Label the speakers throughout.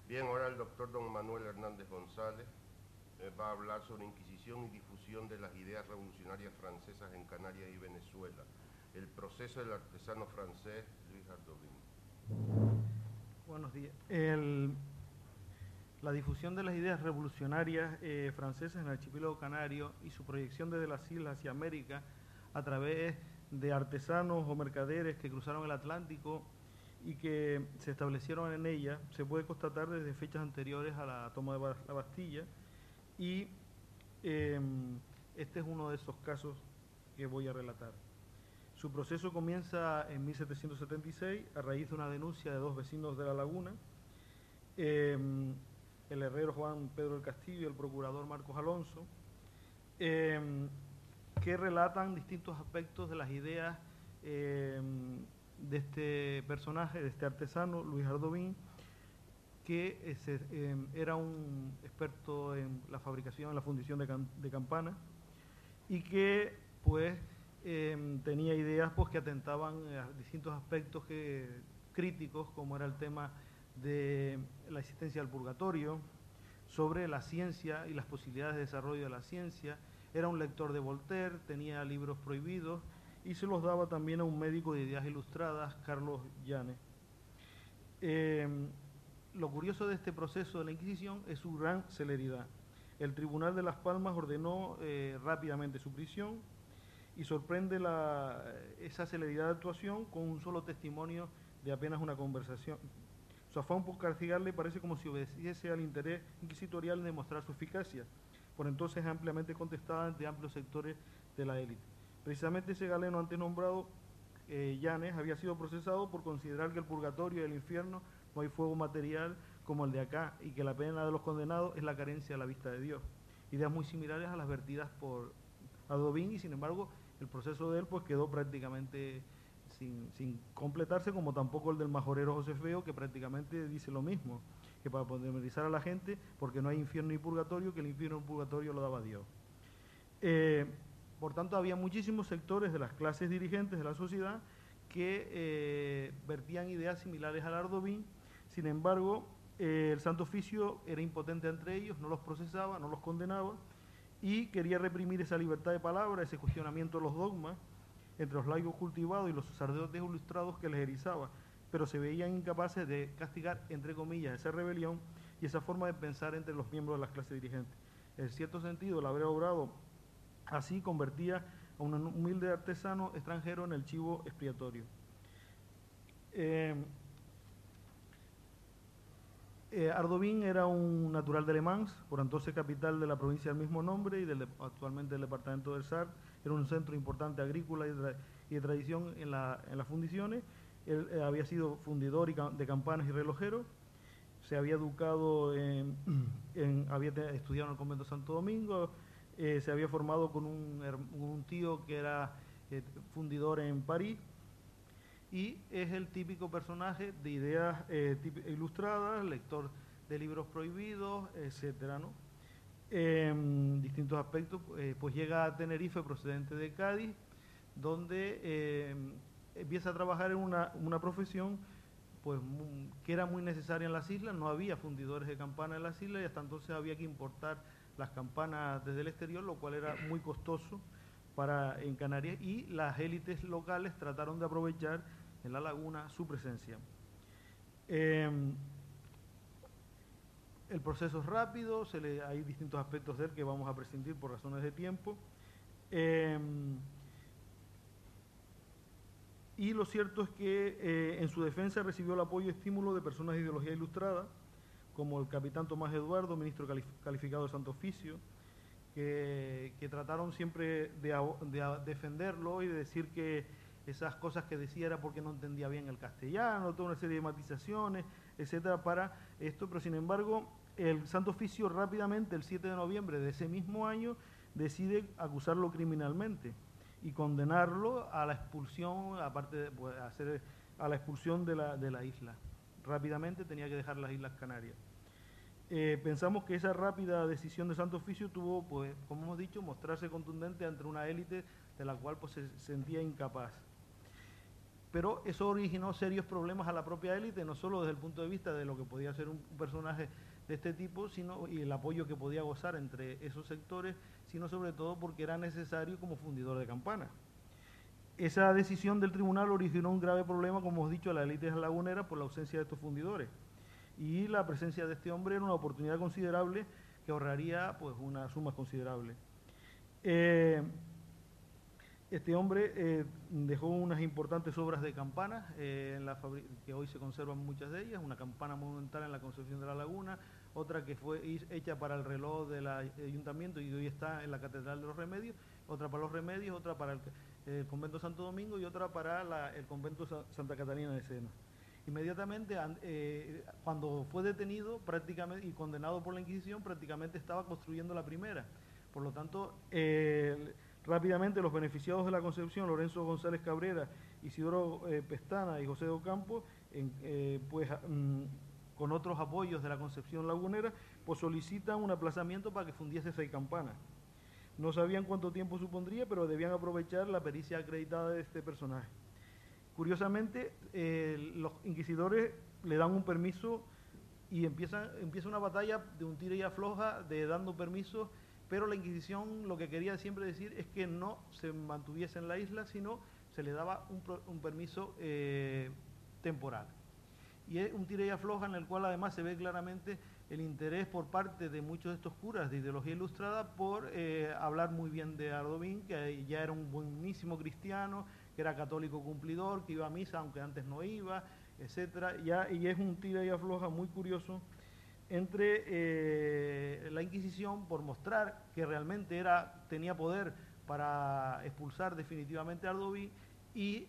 Speaker 1: Bien, ahora el doctor don Manuel Hernández González va a hablar sobre Inquisición y difusión de las ideas revolucionarias francesas en Canarias y Venezuela. El proceso del artesano francés Luis Ardovín.
Speaker 2: Buenos días. La difusión de las ideas revolucionarias francesas en el archipiélago canario y su proyección desde las islas hacia América a través de artesanos o mercaderes que cruzaron el Atlántico y que se establecieron en ella, se puede constatar desde fechas anteriores a la toma de la Bastilla, y este es uno de esos casos que voy a relatar. Su proceso comienza en 1776 a raíz de una denuncia de dos vecinos de La Laguna, el herrero Juan Pedro del Castillo y el procurador Marcos Alonso, que relatan distintos aspectos de las ideas de este personaje, de este artesano, Luis Ardovín, que era un experto en la fabricación, en la fundición de campanas, y que pues tenía ideas pues, que atentaban a distintos aspectos críticos, como era el tema de la existencia del purgatorio, sobre la ciencia y las posibilidades de desarrollo de la ciencia. Era un lector de Voltaire, tenía libros prohibidos y se los daba también a un médico de ideas ilustradas, Carlos Llanes. Lo curioso de este proceso de la Inquisición es su gran celeridad. El Tribunal de Las Palmas ordenó rápidamente su prisión y sorprende esa celeridad de actuación con un solo testimonio de apenas una conversación. Su afán por castigarle parece como si obedeciese al interés inquisitorial de demostrar su eficacia, por entonces ampliamente contestada ante amplios sectores de la élite. Precisamente ese galeno antes nombrado, Llanes, había sido procesado por considerar que el purgatorio y el infierno no hay fuego material como el de acá y que la pena de los condenados es la carencia de la vista de Dios. Ideas muy similares a las vertidas por Ardovín, y sin embargo el proceso de él pues quedó prácticamente sin completarse, como tampoco el del majorero José Feo, que prácticamente dice lo mismo, que para poderizar a la gente, porque no hay infierno ni purgatorio, que el infierno y el purgatorio lo daba Dios. Por tanto, había muchísimos sectores de las clases dirigentes de la sociedad que vertían ideas similares al Ardovín. Sin embargo, el Santo Oficio era impotente entre ellos, no los procesaba, no los condenaba, y quería reprimir esa libertad de palabra, ese cuestionamiento de los dogmas entre los laicos cultivados y los sacerdotes ilustrados que les erizaba, pero se veían incapaces de castigar, entre comillas, esa rebelión y esa forma de pensar entre los miembros de las clases dirigentes. En cierto sentido, el haber obrado así convertía a un humilde artesano extranjero en el chivo expiatorio. Ardovín era un natural de Le Mans, por entonces capital de la provincia del mismo nombre y actualmente del departamento del Sar. Era un centro importante agrícola y de tradición en las fundiciones. Él había sido fundidor de campanas y relojero. Se había educado había estudiado en el convento de Santo Domingo. Se había formado con un tío que era fundidor en París, y es el típico personaje de ideas ilustradas, lector de libros prohibidos, etcétera, ¿no? Distintos aspectos, pues llega a Tenerife procedente de Cádiz, donde empieza a trabajar en una profesión pues, que era muy necesaria en las islas. No había fundidores de campanas en las islas y hasta entonces había que importar las campanas desde el exterior, lo cual era muy costoso en Canarias, y las élites locales trataron de aprovechar en La Laguna su presencia. El proceso es rápido, hay distintos aspectos de él que vamos a prescindir por razones de tiempo. Y lo cierto es que en su defensa recibió el apoyo y estímulo de personas de ideología ilustrada, como el capitán Tomás Eduardo, ministro calificado del Santo Oficio, que trataron siempre de defenderlo y de decir que esas cosas que decía era porque no entendía bien el castellano, toda una serie de matizaciones, etcétera, para esto. Pero sin embargo, el Santo Oficio rápidamente, el 7 de noviembre de ese mismo año, decide acusarlo criminalmente y condenarlo a la expulsión, aparte de pues, a la expulsión de la isla. Rápidamente tenía que dejar las Islas Canarias. Pensamos que esa rápida decisión de Santo Oficio tuvo, pues, como hemos dicho, mostrarse contundente ante una élite de la cual pues, se sentía incapaz. pero eso originó serios problemas a la propia élite, no solo desde el punto de vista de lo que podía ser un personaje de este tipo, sino y el apoyo que podía gozar entre esos sectores, sino sobre todo porque era necesario como fundidor de campanas. Esa decisión del tribunal originó un grave problema, como hemos dicho, a la élite lagunera por la ausencia de estos fundidores. Y la presencia de este hombre era una oportunidad considerable que ahorraría pues una suma considerable. Este hombre dejó unas importantes obras de campanas, que hoy se conservan muchas de ellas, una campana monumental en la Concepción de la Laguna, otra que fue hecha para el reloj del ayuntamiento y hoy está en la Catedral de los Remedios, otra para los Remedios, otra para el convento Santo Domingo y otra para el convento Santa Catalina de Sena. Inmediatamente, cuando fue detenido prácticamente y condenado por la Inquisición, prácticamente estaba construyendo la primera. Por lo tanto, rápidamente los beneficiados de la Concepción, Lorenzo González Cabrera, Isidoro Pestana y José de Ocampo, con otros apoyos de la Concepción lagunera, pues solicitan un aplazamiento para que fundiese 6 campanas. No sabían cuánto tiempo supondría, pero debían aprovechar la pericia acreditada de este personaje. Curiosamente, los inquisidores le dan un permiso y empieza una batalla de un tira y afloja, de dando permisos, pero la Inquisición lo que quería siempre decir es que no se mantuviese en la isla, sino se le daba un permiso temporal. Y es un tira y afloja en el cual además se ve claramente el interés por parte de muchos de estos curas de ideología ilustrada por hablar muy bien de Ardovin, que ya era un buenísimo cristiano, que era católico cumplidor, que iba a misa aunque antes no iba, etcétera. Y es un tira y afloja muy curioso entre la Inquisición por mostrar que realmente tenía poder para expulsar definitivamente a Ardovin y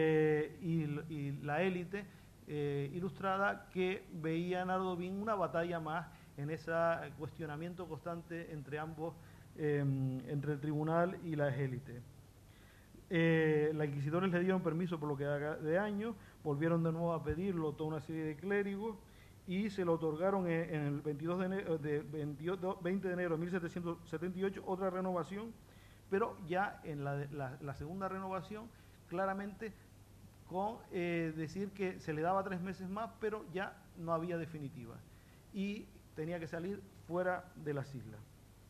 Speaker 2: la élite ilustrada que veía en Ardovin una batalla más en ese cuestionamiento constante entre ambos, entre el tribunal y las élites. Los inquisidores le dieron permiso por lo que de años, volvieron de nuevo a pedirlo toda una serie de clérigos y se lo otorgaron en el 20 de enero de 1778 otra renovación, pero ya en la segunda renovación claramente con decir que se le daba 3 meses más, pero ya no había definitiva y tenía que salir fuera de las islas.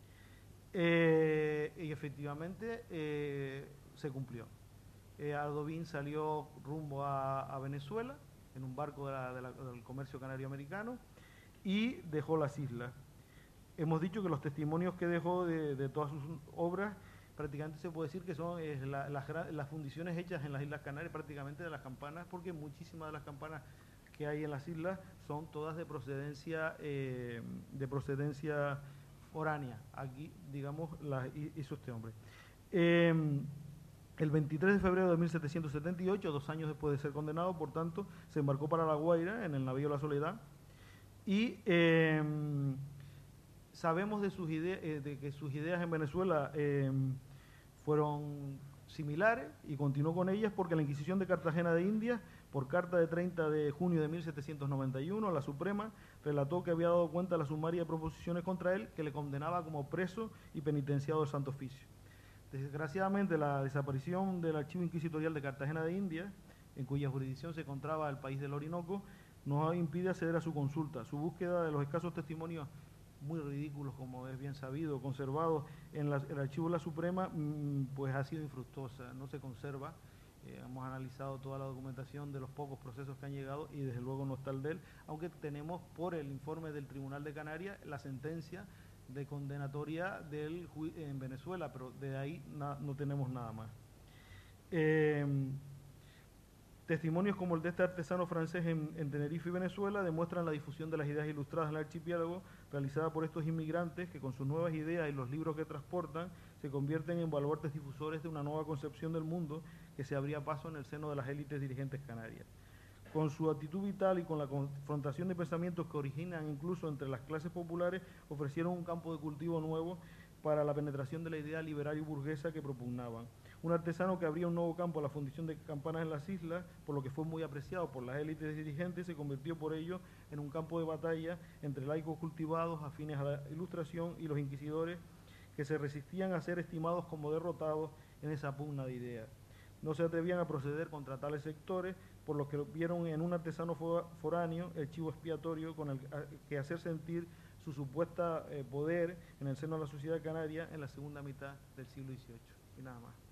Speaker 2: Y efectivamente se cumplió. Ardovin salió rumbo a Venezuela en un barco del comercio canario americano y dejó las islas. Hemos dicho que los testimonios que dejó de todas sus obras prácticamente se puede decir que son las fundiciones hechas en las Islas Canarias prácticamente de las campanas, porque muchísimas de las campanas que hay en las islas son todas de procedencia foránea. Aquí, digamos, las hizo este hombre. El 23 de febrero de 1778, 2 años después de ser condenado, por tanto, se embarcó para La Guaira en el navío La Soledad y sabemos de que sus ideas en Venezuela fueron similares y continuó con ellas porque la Inquisición de Cartagena de Indias, por carta de 30 de junio de 1791, la Suprema relató que había dado cuenta de la sumaria de proposiciones contra él que le condenaba como preso y penitenciado del Santo Oficio. Desgraciadamente, la desaparición del archivo inquisitorial de Cartagena de Indias, en cuya jurisdicción se encontraba el país del Orinoco, nos impide acceder a su consulta. Su búsqueda de los escasos testimonios muy ridículos, como es bien sabido, conservados en el archivo de la Suprema, pues ha sido infructuosa, no se conserva. Hemos analizado toda la documentación de los pocos procesos que han llegado y desde luego no está el de él, aunque tenemos por el informe del Tribunal de Canarias la sentencia de condenatoria en Venezuela, pero de ahí no tenemos nada más. Testimonios como el de este artesano francés en Tenerife y Venezuela demuestran la difusión de las ideas ilustradas en el archipiélago realizada por estos inmigrantes que con sus nuevas ideas y los libros que transportan se convierten en baluartes difusores de una nueva concepción del mundo que se abría paso en el seno de las élites dirigentes canarias. Con su actitud vital y con la confrontación de pensamientos que originan incluso entre las clases populares, ofrecieron un campo de cultivo nuevo para la penetración de la idea liberal y burguesa que propugnaban. Un artesano que abría un nuevo campo a la fundición de campanas en las islas, por lo que fue muy apreciado por las élites dirigentes, se convirtió por ello en un campo de batalla entre laicos cultivados, afines a la Ilustración, y los inquisidores que se resistían a ser estimados como derrotados en esa pugna de ideas. no se atrevían a proceder contra tales sectores, por lo que vieron en un artesano foráneo el chivo expiatorio con el que hacer sentir su supuesta poder en el seno de la sociedad canaria en la segunda mitad del siglo XVIII. Y nada más.